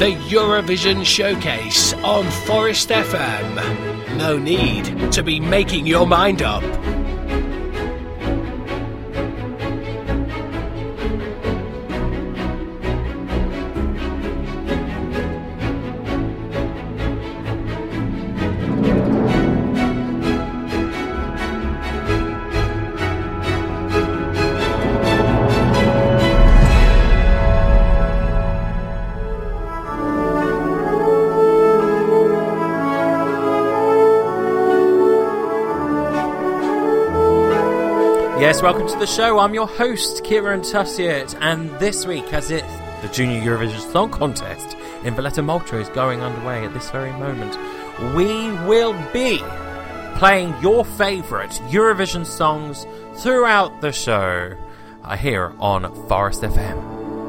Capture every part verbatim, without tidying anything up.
the Eurovision Showcase on Forest F M. No need to be making your mind up. Yes, welcome to the show. I'm your host, Kieran Tussiett, and this week, as it's the Junior Eurovision Song Contest in Valletta, Malta is going underway at this very moment, we will be playing your favourite Eurovision songs throughout the show uh, here on Forest F M.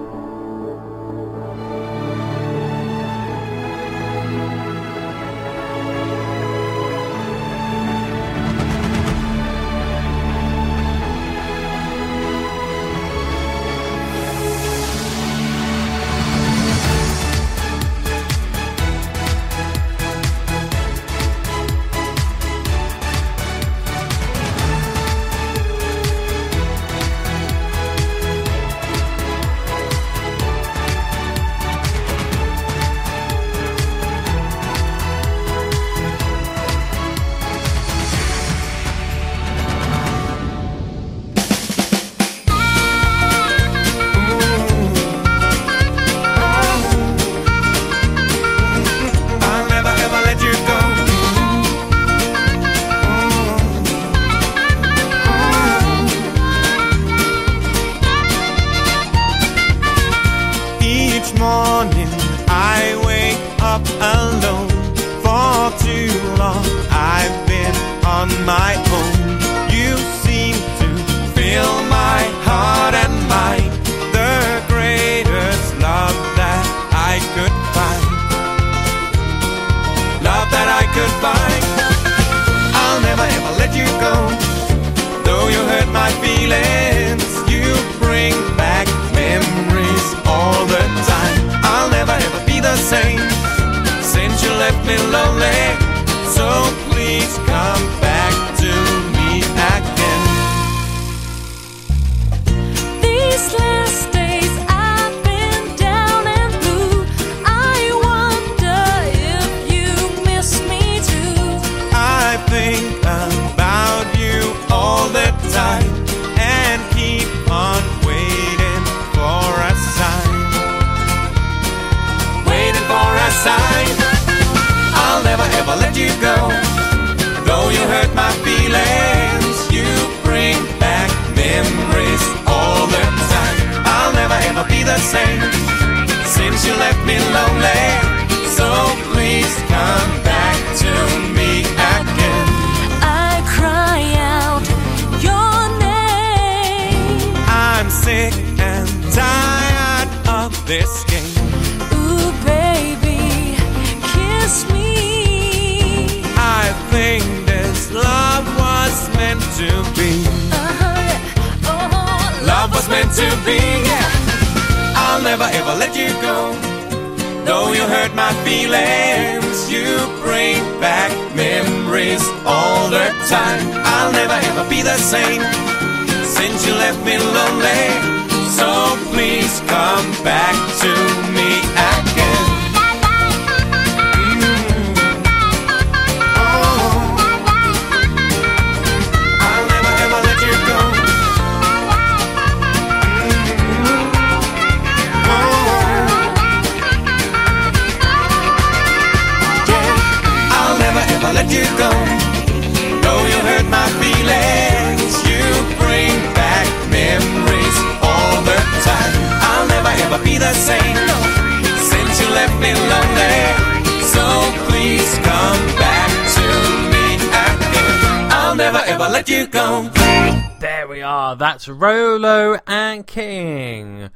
There we are, that's Rolo and King.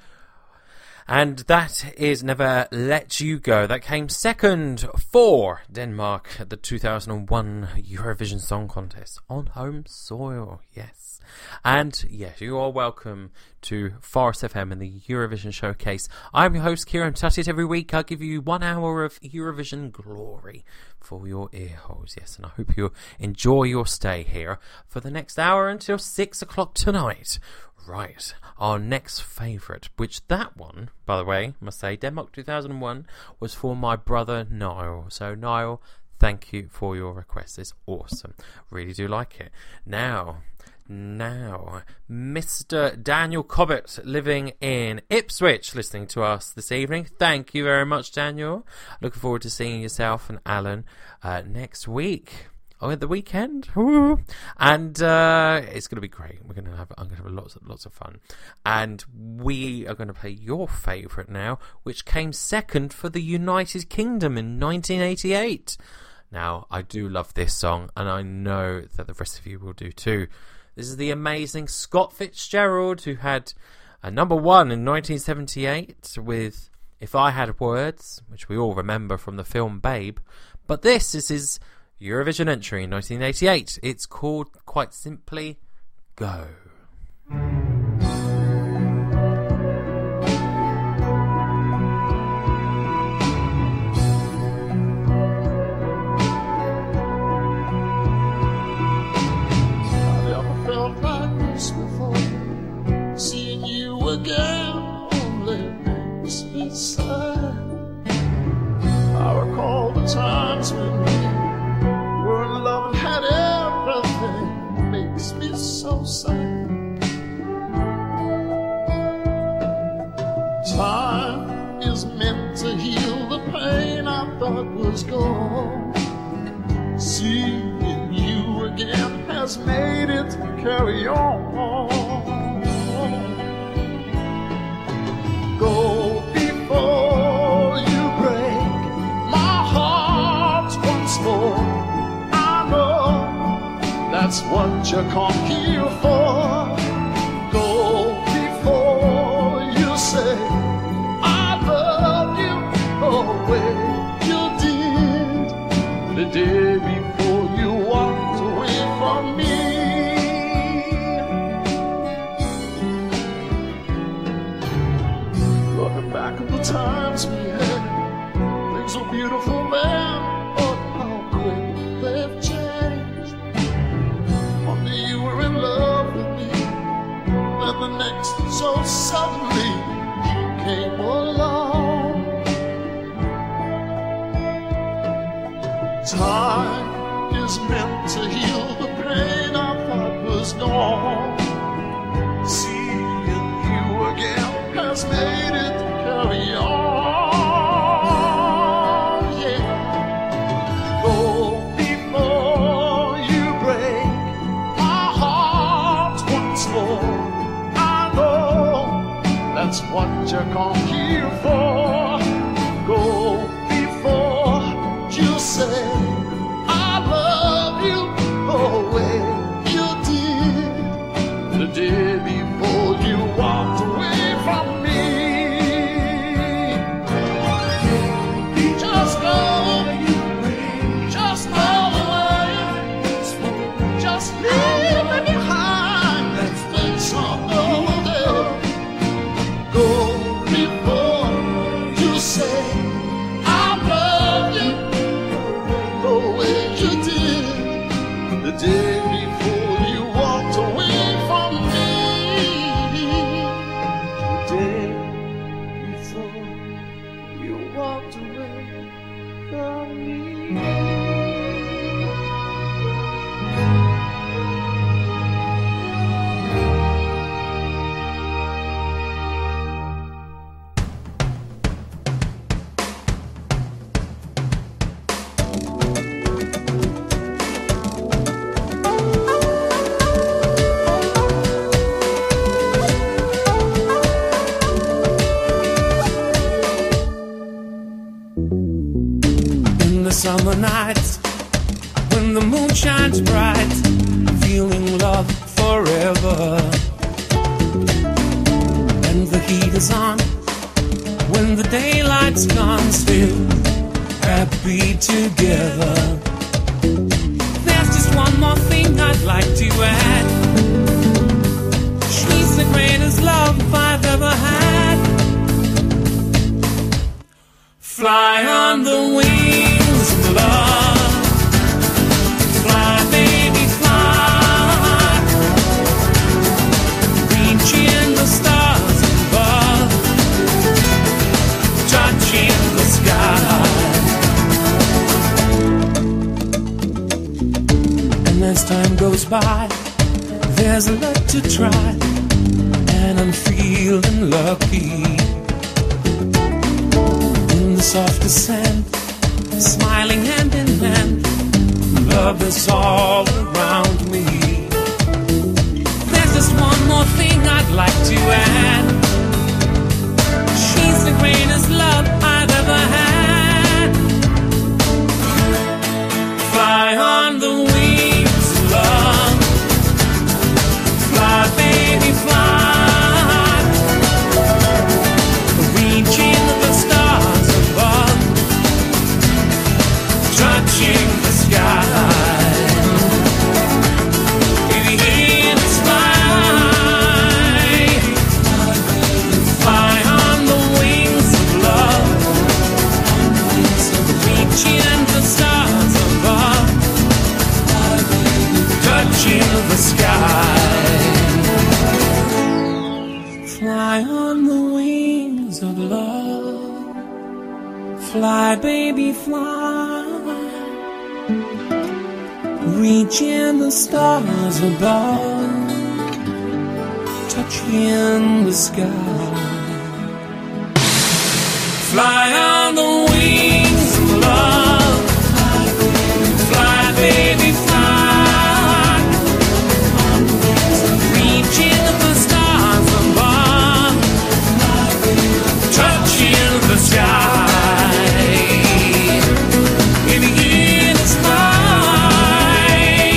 And that is Never Let You Go. That came second for Denmark at the two thousand one Eurovision Song Contest on home soil. Yes. And yes, you are welcome to Forest F M and the Eurovision Showcase. I'm your host, Kieran Tuttiett. Every week I give you one hour of Eurovision glory for your ear holes. Yes, and I hope you enjoy your stay here for the next hour until six o'clock tonight. Right, our next favourite, which that one, by the way, I must say, Denmark two thousand one, was for my brother Niall. So, Niall, thank you for your request. It's awesome. Really do like it. Now, now, Mister Daniel Cobbett, living in Ipswich, listening to us this evening. Thank you very much, Daniel. Looking forward to seeing yourself and Alan uh, next week. Oh, at the weekend, Woo. and uh, it's going to be great. We're going to have, I'm going to have lots, of, lots of fun, and we are going to play your favourite now, which came second for the United Kingdom in nineteen eighty-eight. Now, I do love this song, and I know that the rest of you will do too. This is the amazing Scott Fitzgerald, who had a number one in nineteen seventy-eight with "If I Had Words," which we all remember from the film Babe. But this is his Eurovision entry in nineteen eighty-eight. It's called, quite simply, Go. Again, only makes me sad. I recall the times when we were in love and had everything. Makes me so sad. Time is meant to heal the pain I thought was gone. Seeing you again has made it carry on. Go before you break my heart once more. I know that's what you come here for. Go before you say I love you the way you did the day before you walked away from me. Back in the times we had, things were beautiful then, but how quick they've changed. One day you were in love with me, and the next, so suddenly, you came along. Time is meant to heal the pain I thought was gone. Seeing you again has made it carry on, yeah. Go before you break my heart once more. I know that's what you come here for. Go before you say I love you the way you did the day before you walked away from me. Summer nights, when the moon shines bright, feeling love forever. And the heat is on, when the daylight's gone, still happy together. There's just one more thing I'd like to add. She's the greatest love as time goes by, there's a lot to try, and I'm feeling lucky. In the soft descent, smiling hand in hand, love is all around me. There's just one more thing I'd like to add. She's the greatest love I've ever had. Fly on the wings of love. Fly, baby, fly. Reaching the stars above, touching the sky. In the air the sky. Fly on the wings of love, reaching the stars above, touching the sky. Fly on the wings of love. Fly, baby, fly. Reaching the stars above, touching the sky. Fly on the wings of love. Fly, baby, fly. Reaching the stars above, touching the sky. In the air the sky,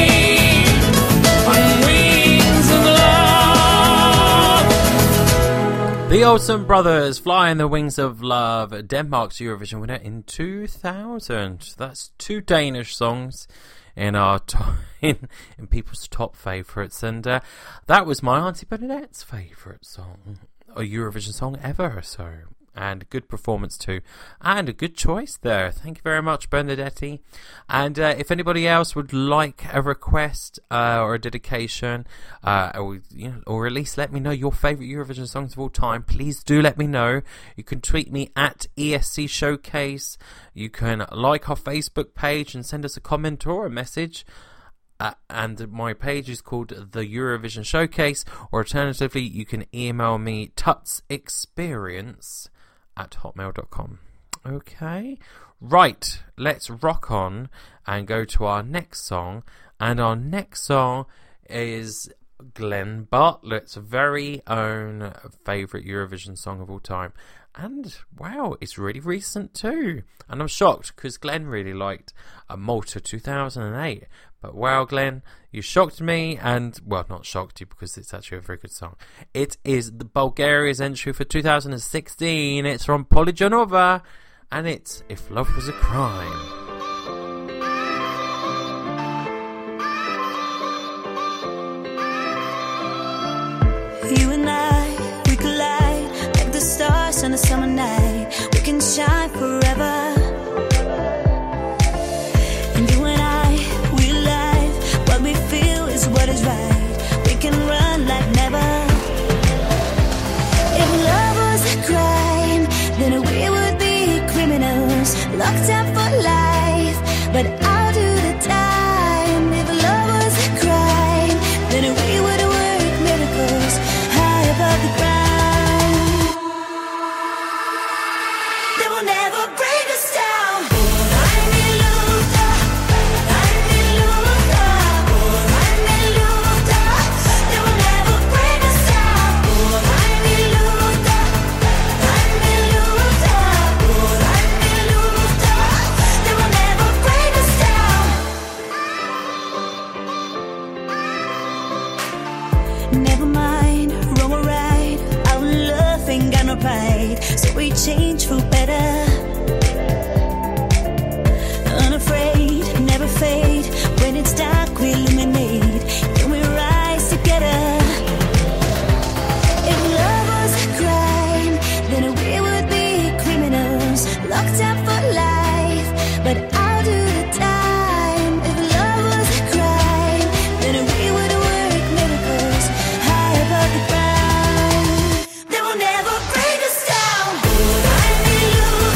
on wings of love. The Olsen Brothers, Flying the Wings of Love, Denmark's Eurovision winner in two thousand. That's two Danish songs in our to- in, in people's top favourites, and uh, that was my Auntie Bernadette's favourite song, a Eurovision song ever. So, and a good performance too, and a good choice there. Thank you very much, Bernadette. And uh, if anybody else would like a request uh, or a dedication, uh, or, you know, or at least let me know your favourite Eurovision songs of all time, please do let me know. You can tweet me at E S C Showcase. You can like our Facebook page and send us a comment or a message. Uh, and my page is called The Eurovision Showcase, or alternatively, you can email me tutsexperience at hotmail dot com. Okay, right, let's rock on and go to our next song. And our next song is Glenn Bartlett's very own favourite Eurovision song of all time. And wow, it's really recent too. And I'm shocked because Glenn really liked uh, Malta two thousand eight. But wow, Glenn, you shocked me, and well, not shocked you because it's actually a very good song. It is the Bulgaria's entry for two thousand sixteen. It's from Polyjonova, and it's If Love Was a Crime. You and I, we collide like the stars on a summer night. We can shine forever. And you and I, we alive. What we feel is what is right. We can run like never. If love was a crime, then we would be criminals, locked up for life. But I'll do the time. If love was a crime, then we would work miracles high above the ground. They will never break us down. I'm in Luta, I'm in Luta, I'm in Luta. They will never break us down. I'm in Luta, I'm in Luta, I'm in Luta. They will never break us down. Never mind, wrong or right. Our love ain't got no pride, so we change for better. Unafraid, never fade. When it's dark, we illuminate. Then we rise together. If love was a crime, then we would be criminals, locked up for life. But I'll do the time. If love was a crime, then we would work miracles high above the ground. They will never break us down. I'm in Luta,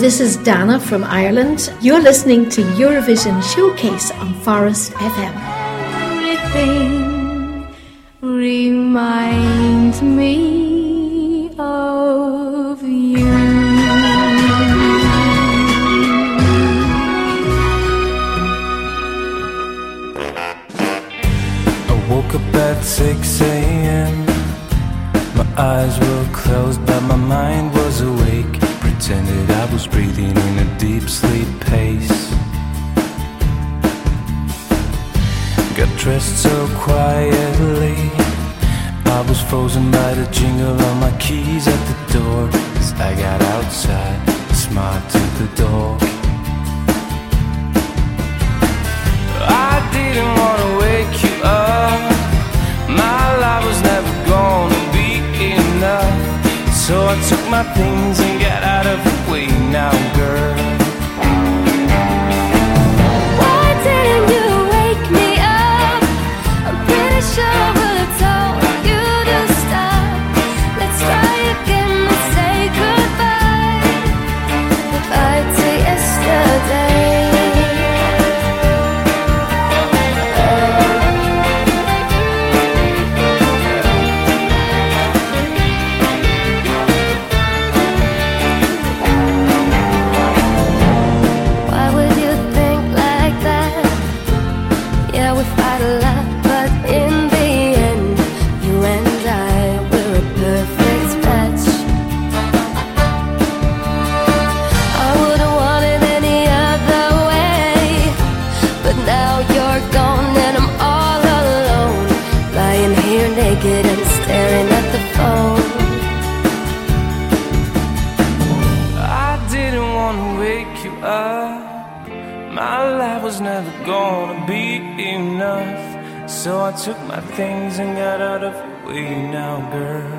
this is Dana from Ireland. You're listening to Eurovision Showcase on Forest F M. Everything reminds me of you. I woke up at six a.m. My eyes were closed but my mind was awake. Pretended I was breathing in a deep sleep pace. Got dressed so quietly, I was frozen by the jingle of my keys at the door. As I got outside, I smiled to the dog. I didn't want to wake you up. My life was never gonna be enough. So I took my things and got out of the way now, girl. Why didn't you wake me up? I'm pretty sure I would have told you to stop. Let's try again and say goodbye. Goodbye to yesterday. And staring at the phone. I didn't want to wake you up. My life was never gonna be enough. So I took my things and got out of the way now, girl.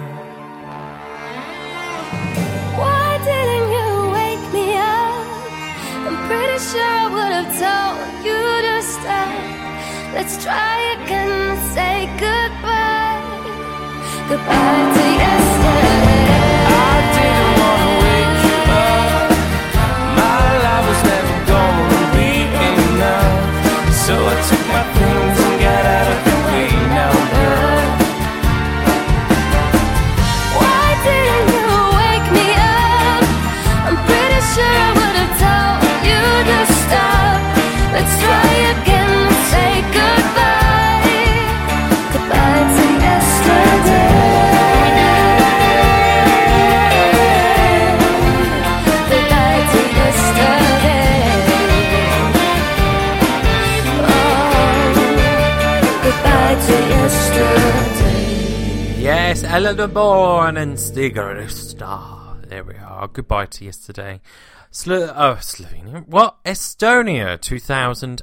Why didn't you wake me up? I'm pretty sure I would have told you to stop. Let's try again and say goodbye. Goodbye to yesterday. I didn't want to wake you up. My life was never gonna be enough. So I took my things and got out of the way now, girl. Why didn't you wake me up? I'm pretty sure I would have told you to stop. Let's try again and say goodbye. Goodbye to yesterday. Yes, Eleanor Bourne and Stiger Star. There we are. Goodbye to yesterday. Slo- oh, Slovenia. What? Estonia, two thousand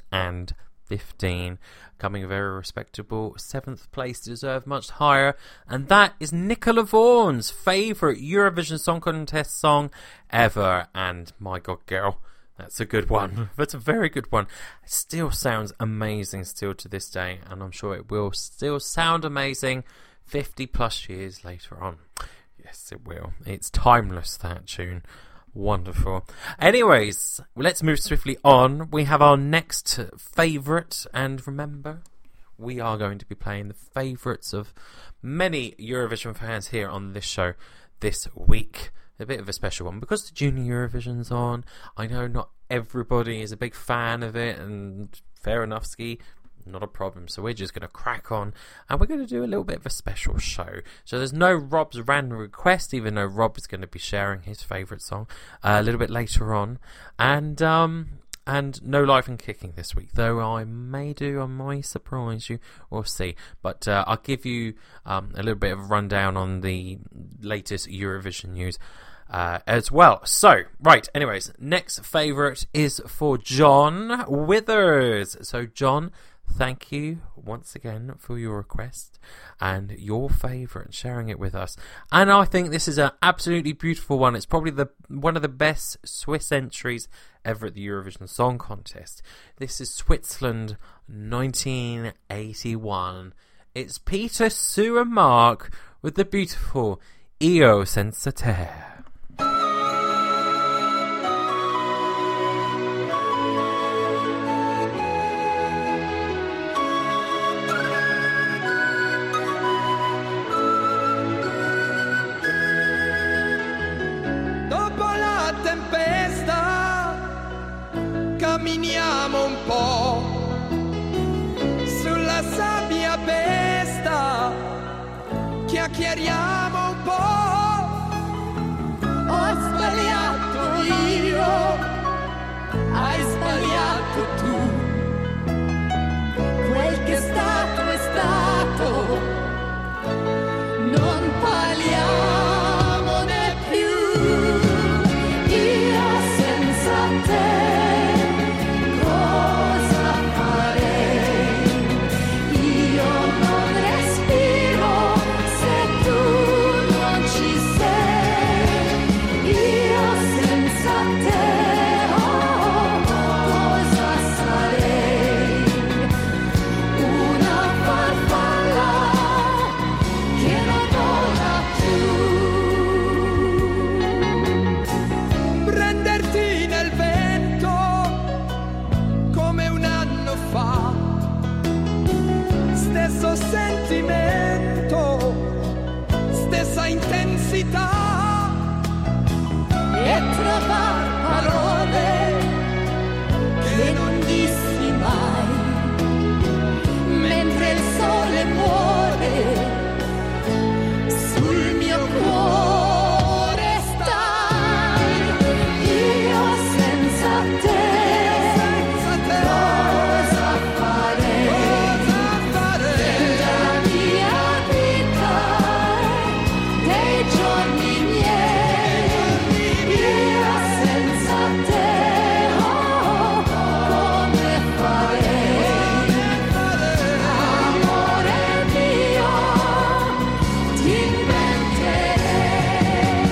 fifteen. Coming a very respectable seventh place, deserved much higher. And that is Nicola Vaughan's favourite Eurovision Song Contest song ever. And my God, girl, that's a good one. That's a very good one. It still sounds amazing still to this day. And I'm sure it will still sound amazing fifty plus years later on. Yes, it will. It's timeless, that tune. Wonderful. Anyways, let's move swiftly on. We have our next favourite, and remember, we are going to be playing the favourites of many Eurovision fans here on this show this week. A bit of a special one because the Junior Eurovision's on. I know not everybody is a big fan of it, and fair enough, Ski. Not a problem. So we're just going to crack on and we're going to do a little bit of a special show. So there's no Rob's random request, even though Rob is going to be sharing his favourite song uh, a little bit later on. And um, and no Live and Kicking this week, though I may do, I might surprise you. We'll see. But uh, I'll give you um, a little bit of a rundown on the latest Eurovision news Uh, as well. So, right, anyways, next favourite is for John Withers. So, John, thank you once again for your request and your favourite, sharing it with us. And I think this is an absolutely beautiful one. It's probably the one of the best Swiss entries ever at the Eurovision Song Contest. This is Switzerland nineteen eighty-one. It's Peter, Sue and Mark with the beautiful Io Senza Te. camminiamo un po' sulla sabbia pesta, chiacchieriamo un po'. Ho sbagliato io, hai sbagliato tu, quel che è stato è stato, non parliamone più. Io senza te cosa farei? Io non respiro se tu non ci sei. Io senza te oh, cosa sarei? Una farfalla che non vola più. Prenderti nel vento come un anno fa, stesso sentimento, stessa intensità, e trovar parole che non dissi mai, mentre il sole muore sul mio cuore stai. Io senza te cosa farei? Della mia vita, dei giorni miei. Io senza te oh, come farei? Amore mio, ti inventerei.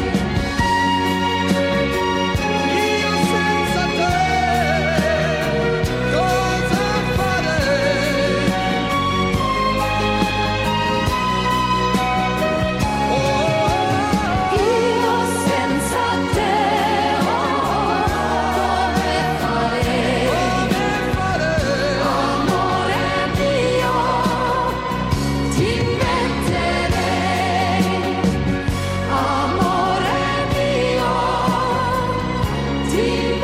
Io senza te cosa farei? Oh, io senza te oh, come farei? Amore mio, ti inventerei. Amore mio, ti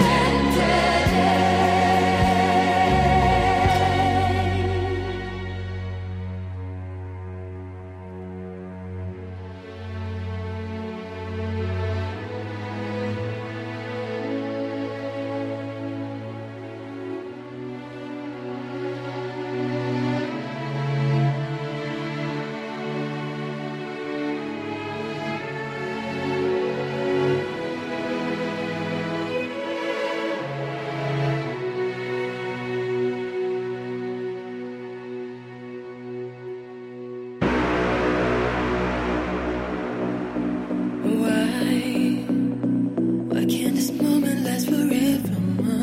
Why, why can't this moment last forever,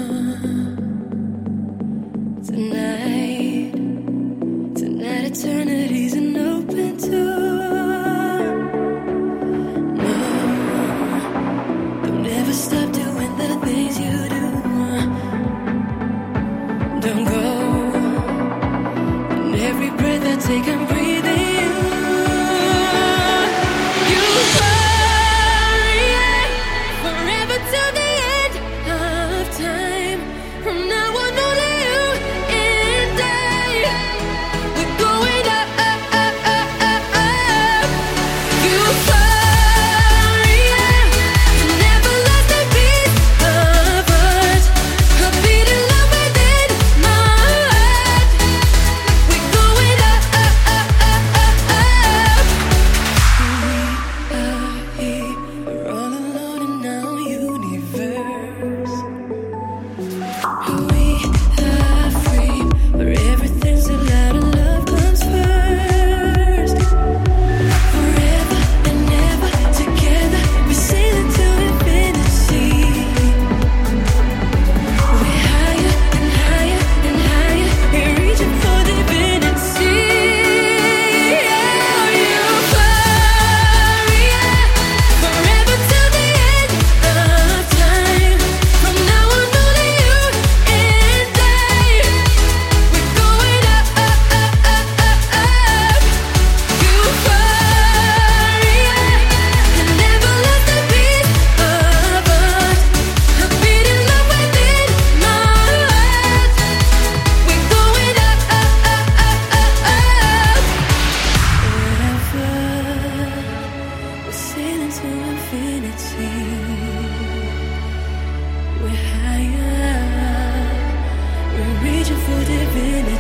Tonight, tonight eternity's an open door. No, don't ever stop doing the things you do. Don't go, and every breath I take I'm breathing you. You hurry forever till the end of time. From now on only you and I. We're going up, up, up, up, up, up. You hurry, never lost a piece of us. A beating love within my heart. We're going up, up, up, up, up, up. We are here, we're all alone in our universe. We are free, where everything's allowed and love comes first. Forever and ever together, we're sailing to infinity. We're higher and higher and higher, we're reaching for divinity. Oh, you hurry forever till the end of time. From now on only you and I. We're going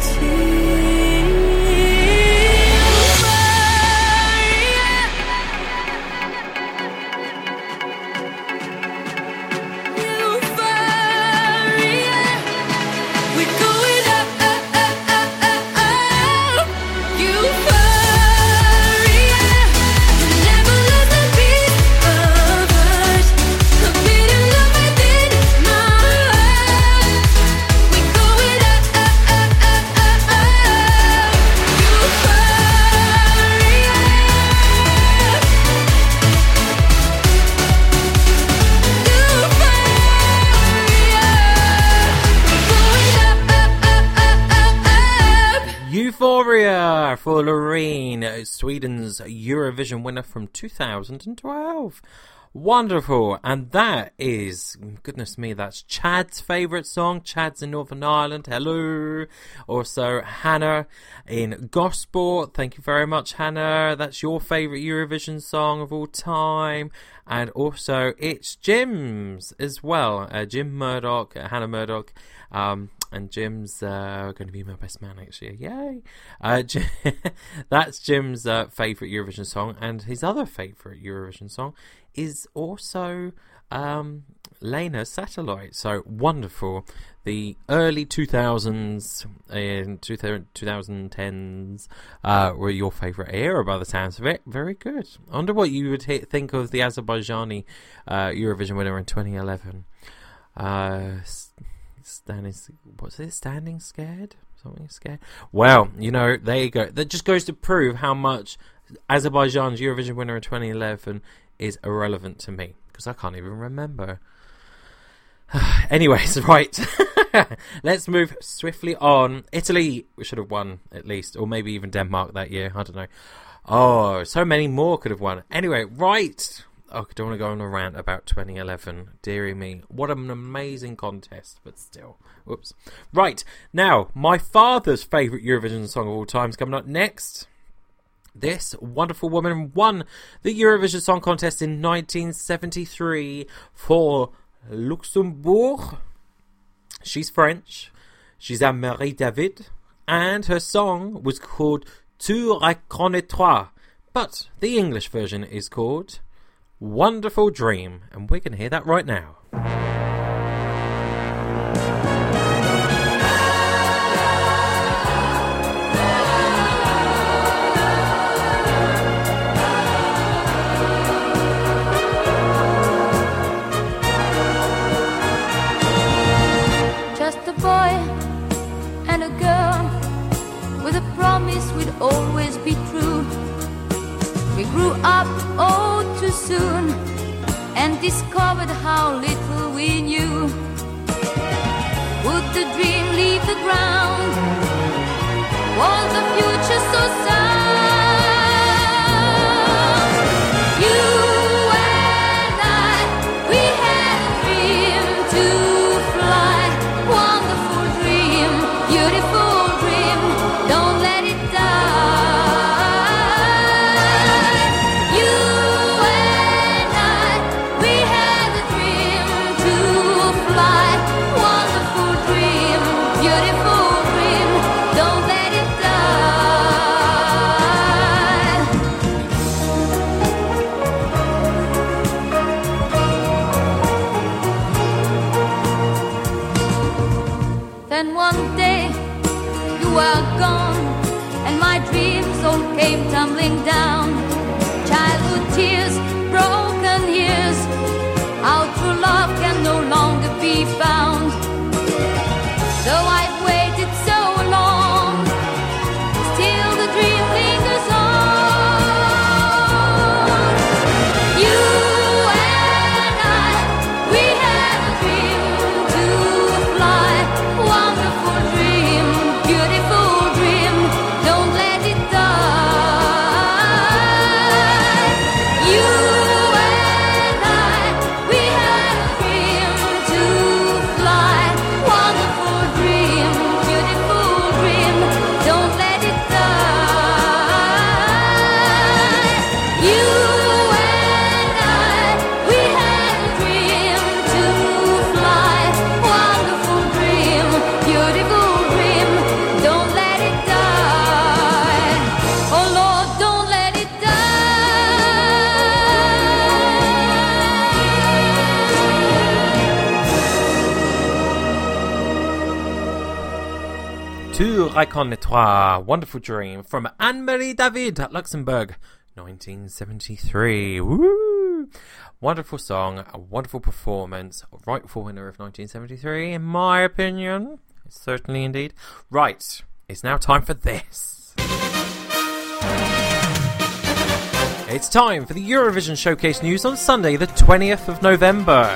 Euphoria for Loreen, Sweden's Eurovision winner from two thousand twelve. Wonderful. And that is, goodness me, that's Chad's favourite song. Chad's in Northern Ireland. Hello. Also, Hannah in Gosport. Thank you very much, Hannah. That's your favourite Eurovision song of all time. And also, it's Jim's as well. Uh, Jim Murdoch, uh, Hannah Murdoch. Um, and Jim's uh, going to be my best man next year. Yay! Uh, Jim, that's Jim's uh, favourite Eurovision song. And his other favourite Eurovision song is also um, Lena's Satellite. So wonderful. The early two thousands and twenty tens uh, were your favourite era by the sounds of it. Very good. I wonder what you would hit, think of the Azerbaijani uh, Eurovision winner in twenty eleven. Uh, standing, what's it? Standing scared? Something scared? Well, you know, there you go. That just goes to prove how much Azerbaijan's Eurovision winner in twenty eleven is irrelevant to me, because I can't even remember. Anyways, right. Let's move swiftly on. Italy should have won, at least, or maybe even Denmark that year. I don't know. Oh, so many more could have won. Anyway, right. Oh, I don't want to go on a rant about twenty eleven. Deary me. What an amazing contest, but still. Whoops. Right. Now, my father's favourite Eurovision song of all time is coming up next. This wonderful woman won the Eurovision Song Contest in nineteen seventy-three for Luxembourg. She's French. She's Anne-Marie David. And her song was called Tu reconnais-toi. But the English version is called Wonderful Dream. And we're going to hear that right now. Always be true. We grew up oh too soon and discovered how little we knew. Would the dream leave the ground? Was the future so sound? You and I, we had a dream to fly. Wonderful dream, beautiful dream. Don't let it die. Came tumbling down. Childhood tears, broken years. How true love can no longer be found. Though I've waited so long, still the dream lingers on. You and I, we had a dream to fly. Wonderful dream, beautiful dream. Don't let it die. Tu reconnaîtras, Wonderful Dream from Anne-Marie David at Luxembourg, nineteen seventy-three. Woo! Wonderful song, a wonderful performance, rightful winner of nineteen seventy-three, in my opinion. Certainly indeed. Right, it's now time for this. It's time for the Eurovision Showcase news on Sunday, the twentieth of November.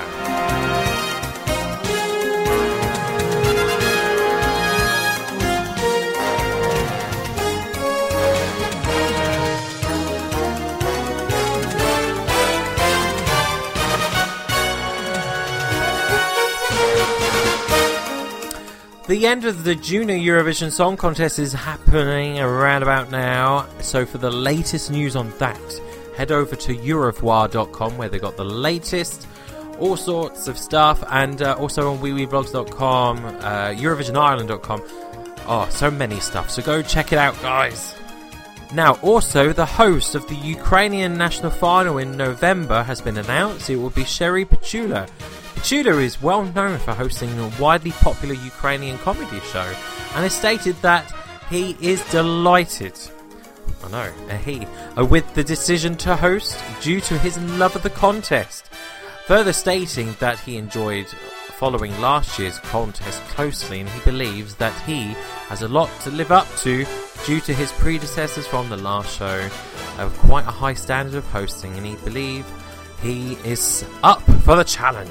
The end of the Junior Eurovision Song Contest is happening around about now, so for the latest news on that, head over to Eurovoix dot com where they got the latest, all sorts of stuff, and uh, also on wee wee vlogs dot com, uh, Eurovision Ireland dot com. Oh, so many stuff, so go check it out, guys. Now, also, the host of the Ukrainian national final in November has been announced. It will be Sherry Petula. Petula is well known for hosting a widely popular Ukrainian comedy show, and has stated that he is delighted, I know, a he, uh, with the decision to host due to his love of the contest. Further stating that he enjoyed following last year's contest closely, and he believes that he has a lot to live up to due to his predecessors from the last show of quite a high standard of hosting, and he believes he is up for the challenge.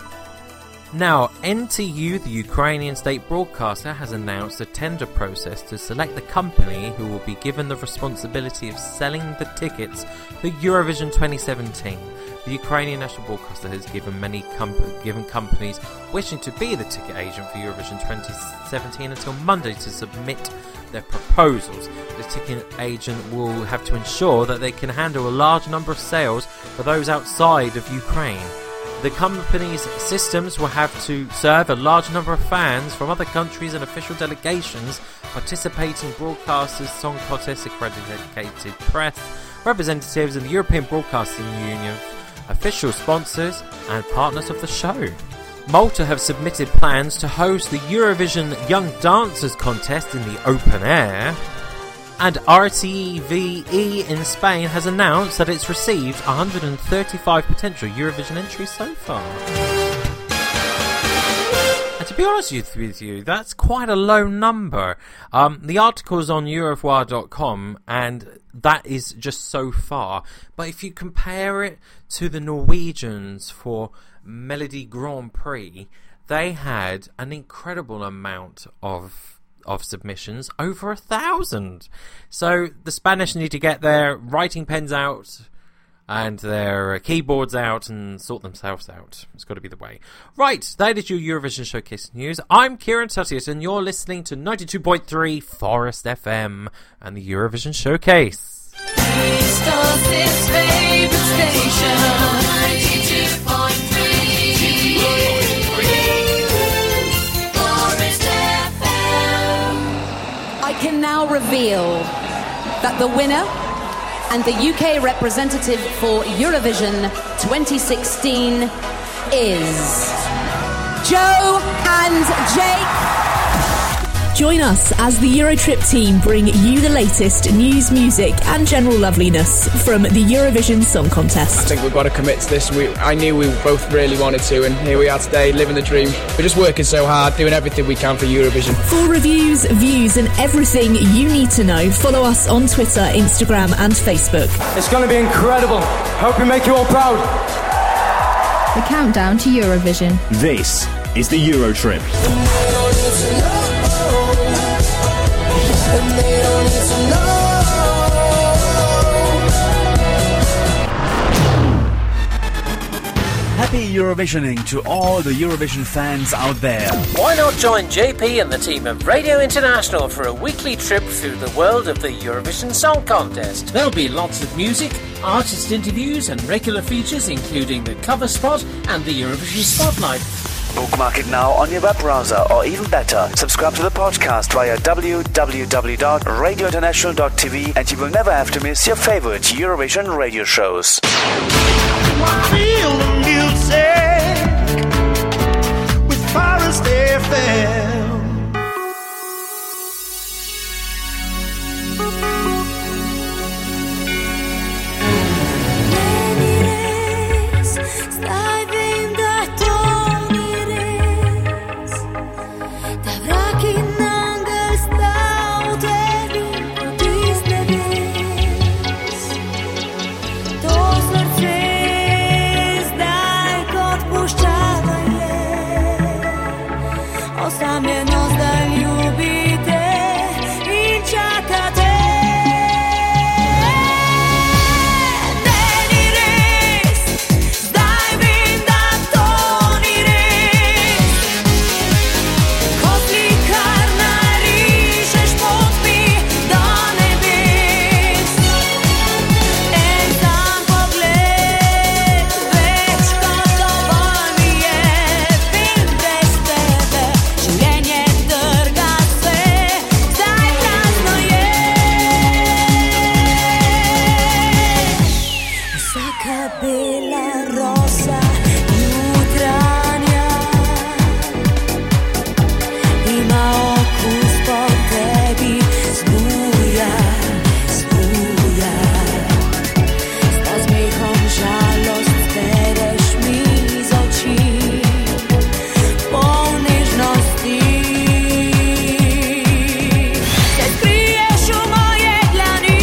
Now, N T U, the Ukrainian state broadcaster, has announced a tender process to select the company who will be given the responsibility of selling the tickets for Eurovision twenty seventeen. The Ukrainian national broadcaster has given many com- given companies wishing to be the ticket agent for Eurovision twenty seventeen until Monday to submit their proposals. The ticket agent will have to ensure that they can handle a large number of sales for those outside of Ukraine. The company's systems will have to serve a large number of fans from other countries and official delegations, participating broadcasters, song contests, accredited press, representatives in the European Broadcasting Union, official sponsors and partners of the show. Malta have submitted plans to host the Eurovision Young Dancers contest in the open air. And R T V E in Spain has announced that it's received one hundred thirty-five potential Eurovision entries so far. And to be honest with you, that's quite a low number. Um, the article's on Eurovoix dot com, and that is just so far. But if you compare it to the Norwegians for Melodi Grand Prix, they had an incredible amount of of submissions, over a thousand. So the Spanish need to get their writing pens out and their keyboards out and sort themselves out. It's got to be the way. Right, that is your Eurovision Showcase news. I'm Kieran Tuttiett, and you're listening to ninety-two point three Forest F M and the Eurovision Showcase. He starts his favorite station, ninety-two point three. I can now reveal that the winner and the U K representative for Eurovision twenty sixteen is Joe and Jake. Join us as the Eurotrip team bring you the latest news, music and general loveliness from the Eurovision Song Contest. I think we've got to commit to this. We, I knew we both really wanted to, and here we are today, living the dream. We're just working so hard, doing everything we can for Eurovision. For reviews, views and everything you need to know, follow us on Twitter, Instagram and Facebook. It's going to be incredible. Hope we make you all proud. The countdown to Eurovision. This is the Eurotrip. Happy Eurovisioning to all the Eurovision fans out there. Why not join J P and the team of Radio International for a weekly trip through the world of the Eurovision Song Contest? There'll be lots of music, artist interviews and regular features including the cover spot and the Eurovision Spotlight. Bookmark it now on your web browser, or even better, subscribe to the podcast via w w w dot radio international dot t v, and you will never have to miss your favorite Eurovision radio shows. Feel the music with Forest F M. zamjenost da ljubite i čakate. Ne ni res, zdaj vem, da to ni res. Ko slikar narišeš pot mi do nebes. En sam pogled, več kot dovolj mi je. Vem brez tebe, življenje trga se, zdaj prazno je. Vsaka bela rosa jutranja ima okus po tebi, zbuja, zbuja. S nasmehom žalost spereš mi z oči, poln nežnosti. Se skriješ v moje dlani.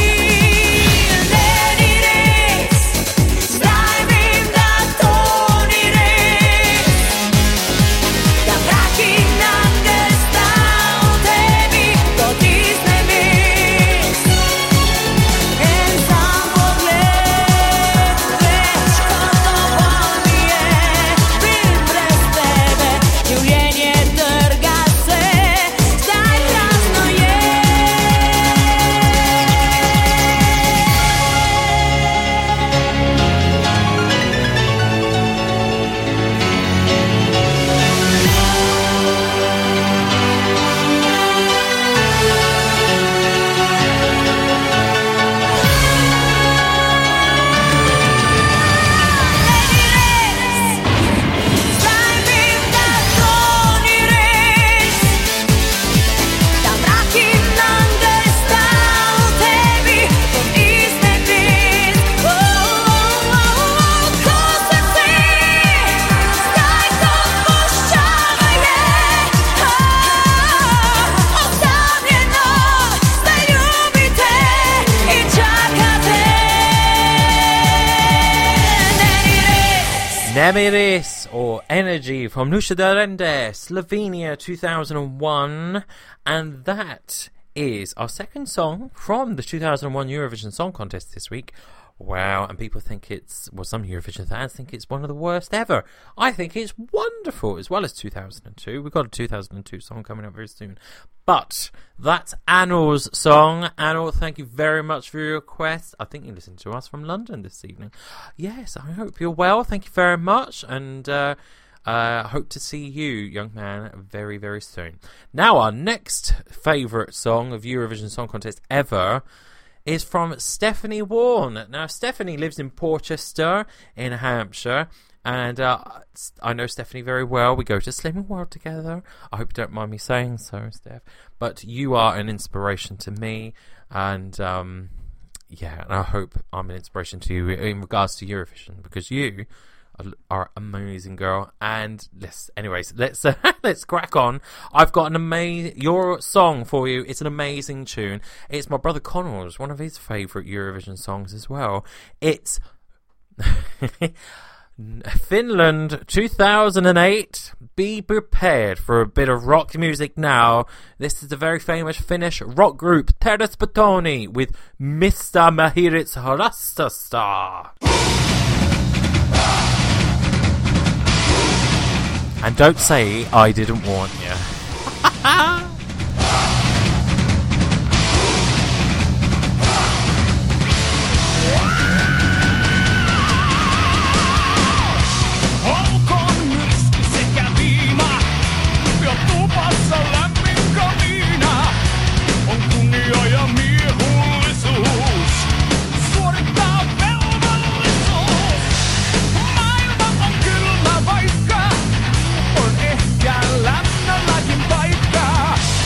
Ne ni res, zdaj vem, da to ni res. Da vraki nam gre sta v tebi, dotisne mes. En sam pogled, več kot dovolj mi je. Vem brez tebe, življenje trga se, zdaj prazno je. Zdaj vem, da to ni res. Da vraki nam gre sta v tebi, dotisne mes. Ko srce zdaj kot puščava je. Osamljeno, zdaj ljubite in čakate. Ne ni res. Nemiris or Energy from Nusha Derende, Slovenia two thousand one. And that is our second song from the two thousand one Eurovision Song Contest this week. Wow, and people think it's, well, some Eurovision fans think it's one of the worst ever. I think it's wonderful, as well as two thousand two. We've got a two thousand two song coming up very soon. But that's Anil's song. Anil, thank you very much for your request. I think you listened to us from London this evening. Yes, I hope you're well. Thank you very much. And uh, uh, hope to see you, young man, very, very soon. Now, our next favourite song of Eurovision Song Contest ever is from Stephanie Warne. Now, Stephanie lives in Porchester in Hampshire, and uh, I know Stephanie very well. We go to Slimming World together. I hope you don't mind me saying so, Steph. But you are an inspiration to me, and um, yeah, and I hope I'm an inspiration to you in regards to Eurovision, because you are an amazing girl. And let's, anyways, let's uh, let's crack on. I've got an amazing your song for you. It's an amazing tune. It's my brother Connor's, one of his favourite Eurovision songs as well. It's Finland two thousand eight. Be prepared for a bit of rock music now. This is the very famous Finnish rock group Teräs Betoni with Mister Mahirit's Rastastar. And don't say I didn't warn you. Lämmölläkin paikkaa.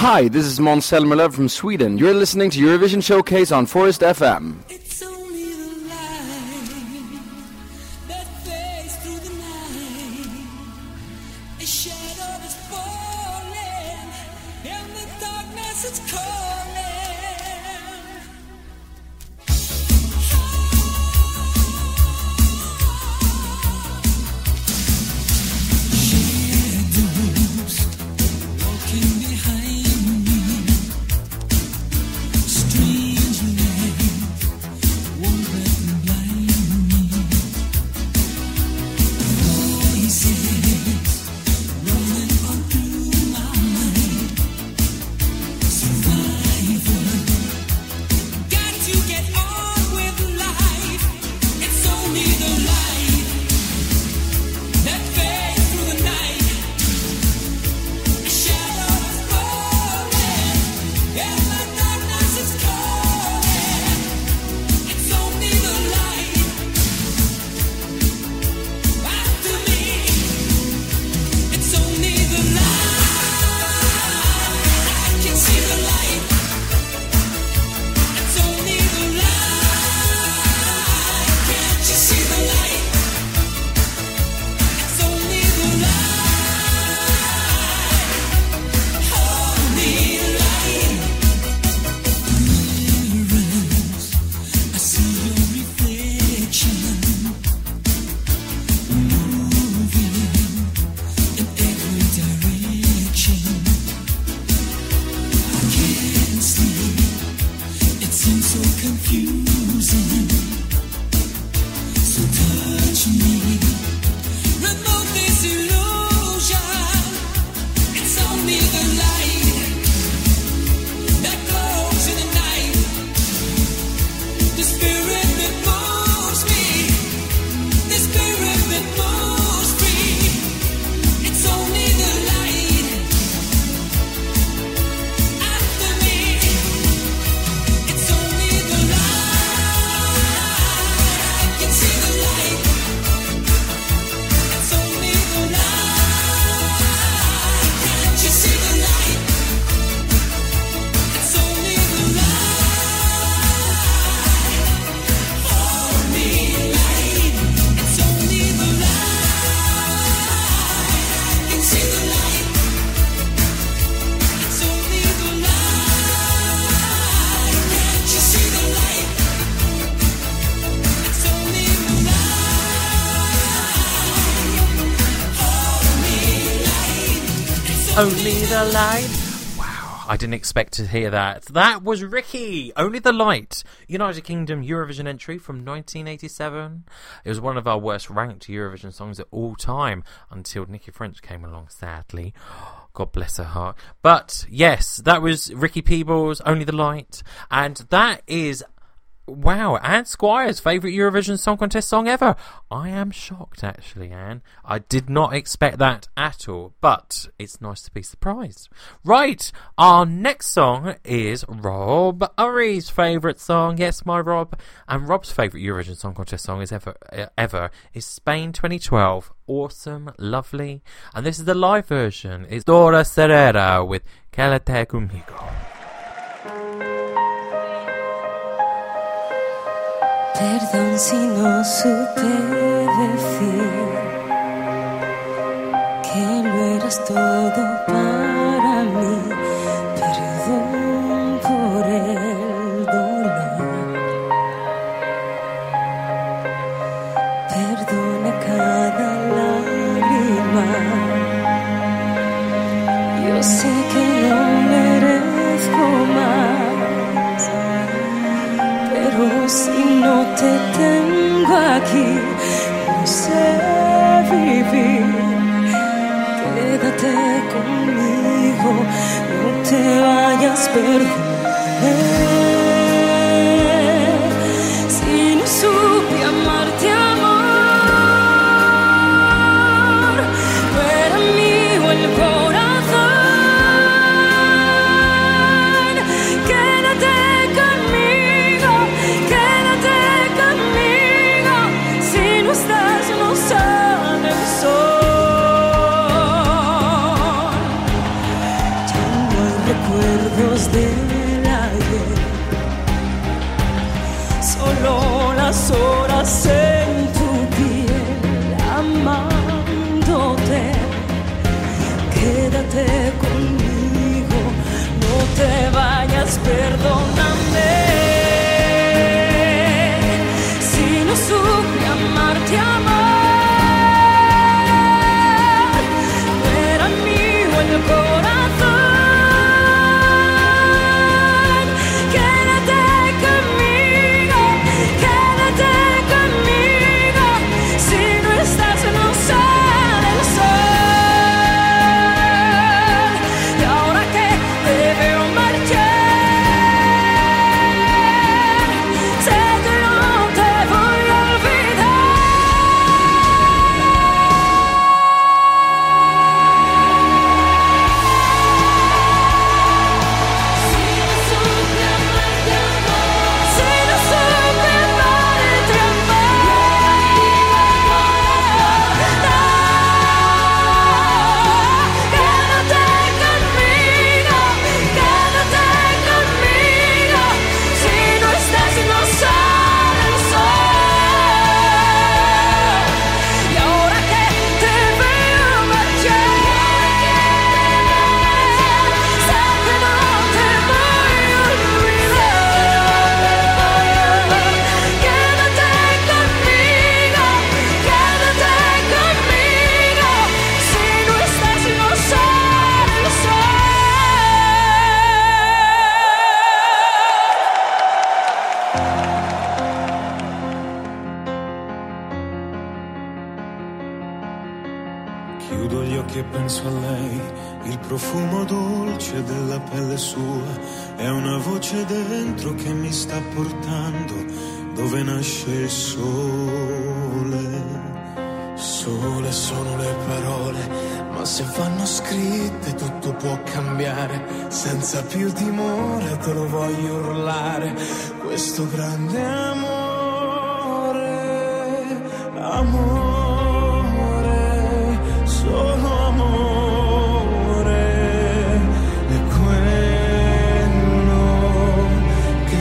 Hi, this is Måns Zelmerlöw from Sweden. You're listening to Eurovision Showcase on Forest F M. Only the Light. Wow, I didn't expect to hear that. That was Ricky, Only the Light. United Kingdom Eurovision entry from nineteen eighty-seven. It was one of our worst ranked Eurovision songs of all time until Nikki French came along, sadly. God bless her heart. But yes, that was Ricky Peebles, Only the Light. And that is... wow, Anne Squire's favourite Eurovision Song Contest song ever. I am shocked, actually, Anne. I did not expect that at all, but it's nice to be surprised. Right, our next song is Rob Urry's favourite song. Yes, my Rob. And Rob's favourite Eurovision Song Contest song is ever, ever is Spain twenty twelve. Awesome, lovely. And this is the live version. It's Dora Serrera with Quédate Conmigo. Perdón si no supe decir que lo eras todo para mí. Perdón por el dolor. Perdona cada lágrima. Yo sé que no merezco más. Pero si no te tengo aquí, no sé vivir. Quédate conmigo, no te vayas, perdóname. Si no supe amarte, amor, no era mío el corazón. del ayer. Solo las horas en tu piel, amándote. Quédate conmigo, no te vayas, perdóname. Si no supe amarte, amar, no era mío el corazón. Chiudo gli occhi e penso a lei, il profumo dolce della pelle sua, è una voce dentro che mi sta portando dove nasce il sole. Sole sono le parole, ma se vanno scritte tutto può cambiare. Senza più timore te lo voglio urlare, questo grande amore, amore. Solo amore è quello che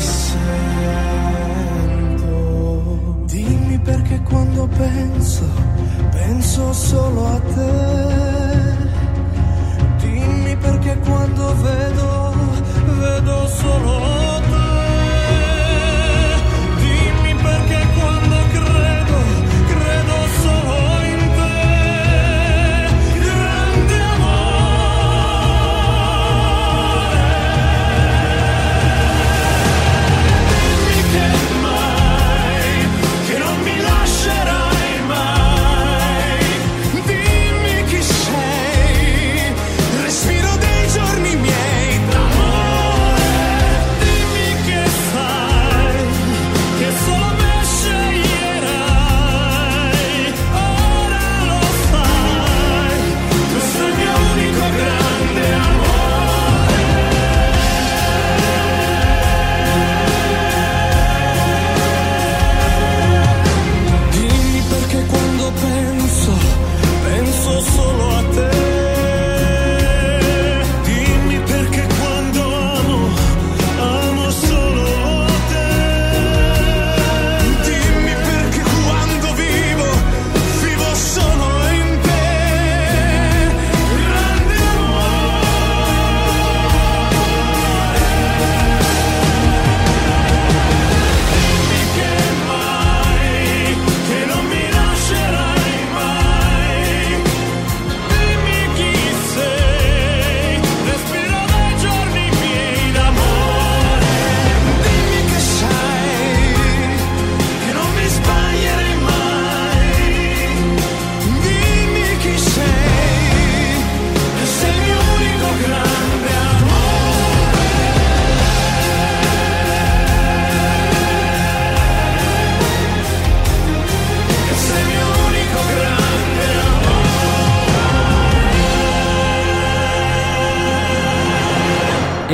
sento. Dimmi perché quando penso, penso solo a te. Dimmi perché quando vedo, vedo solo te. Dimmi perché quando credo, credo solo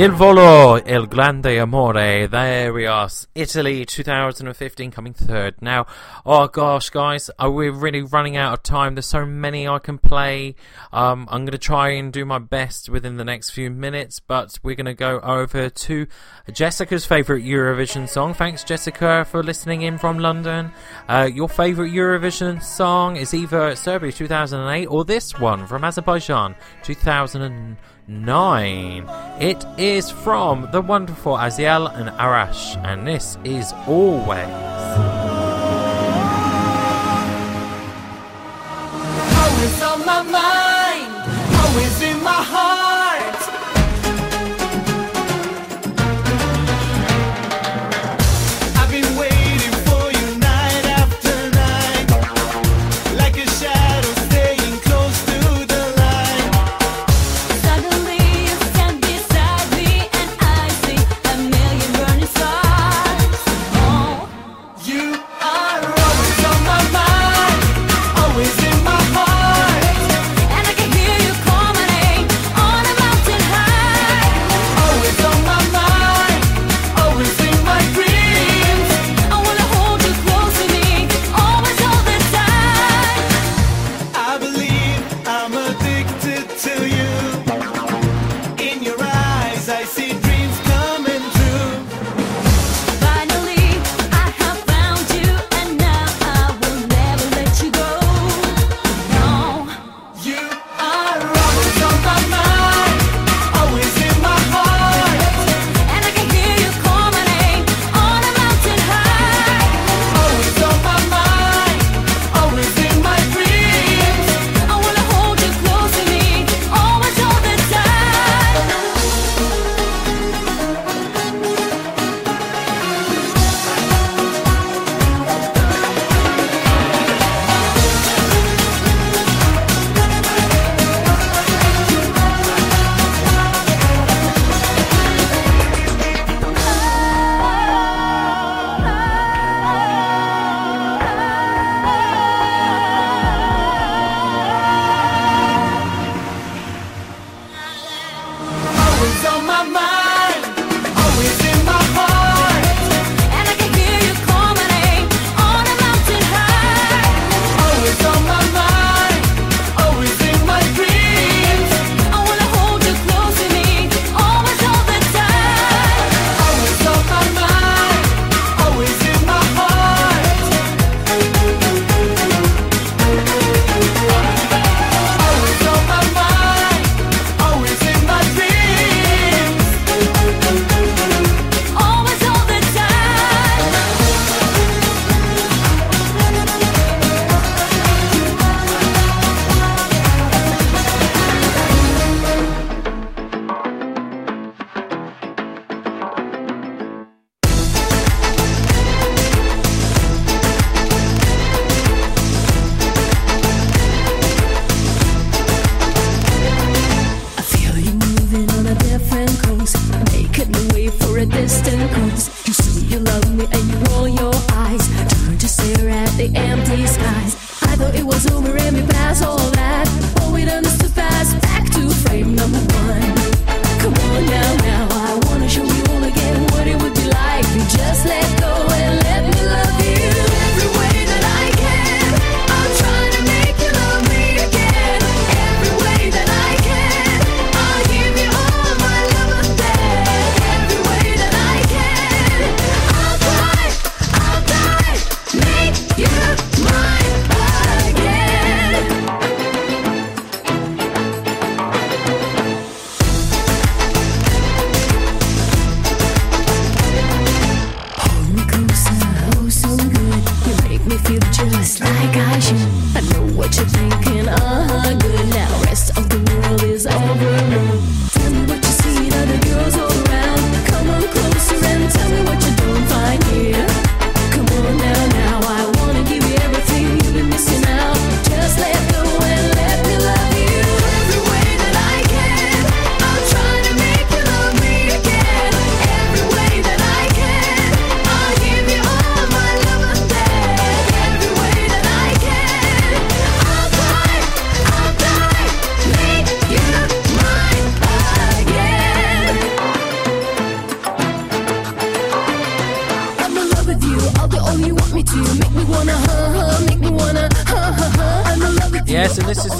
Il Volo, Il Grande Amore, there we are, Italy twenty fifteen coming third. Now, oh gosh guys, are we really running out of time? There's so many I can play. Um, I'm going to try and do my best within the next few minutes, but we're going to go over to Jessica's favourite Eurovision song. Thanks Jessica for listening in from London. Uh, your favourite Eurovision song is either Serbia two thousand eight or this one from Azerbaijan two thousand nine. It is from the wonderful Aziel and Arash, and this is Always. Always on my mind, always in my heart. I've been waiting for you night after night, like a shadow staying close to the line. Suddenly you stand beside me and I see a million burning stars. Oh, you are always on my mind, always in my heart.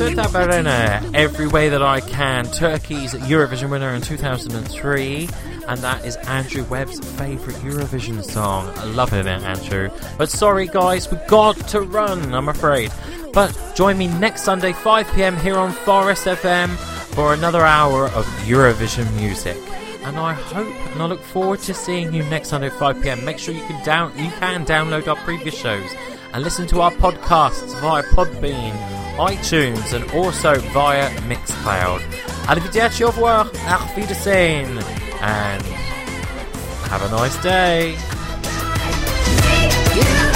Suta Barena, Every Way That I Can, Turkey's Eurovision winner in two thousand three, and that is Andrew Webb's favourite Eurovision song. I love it, Andrew. But sorry guys, we've got to run, I'm afraid. But join me next Sunday, five p.m. here on Forest F M for another hour of Eurovision music. And I hope and I look forward to seeing you next Sunday, five p.m. Make sure you can down you can download our previous shows and listen to our podcasts via Podbean, iTunes, and also via Mixcloud. Arrivederci, au revoir, auf Wiedersehen, and have a nice day. Yeah.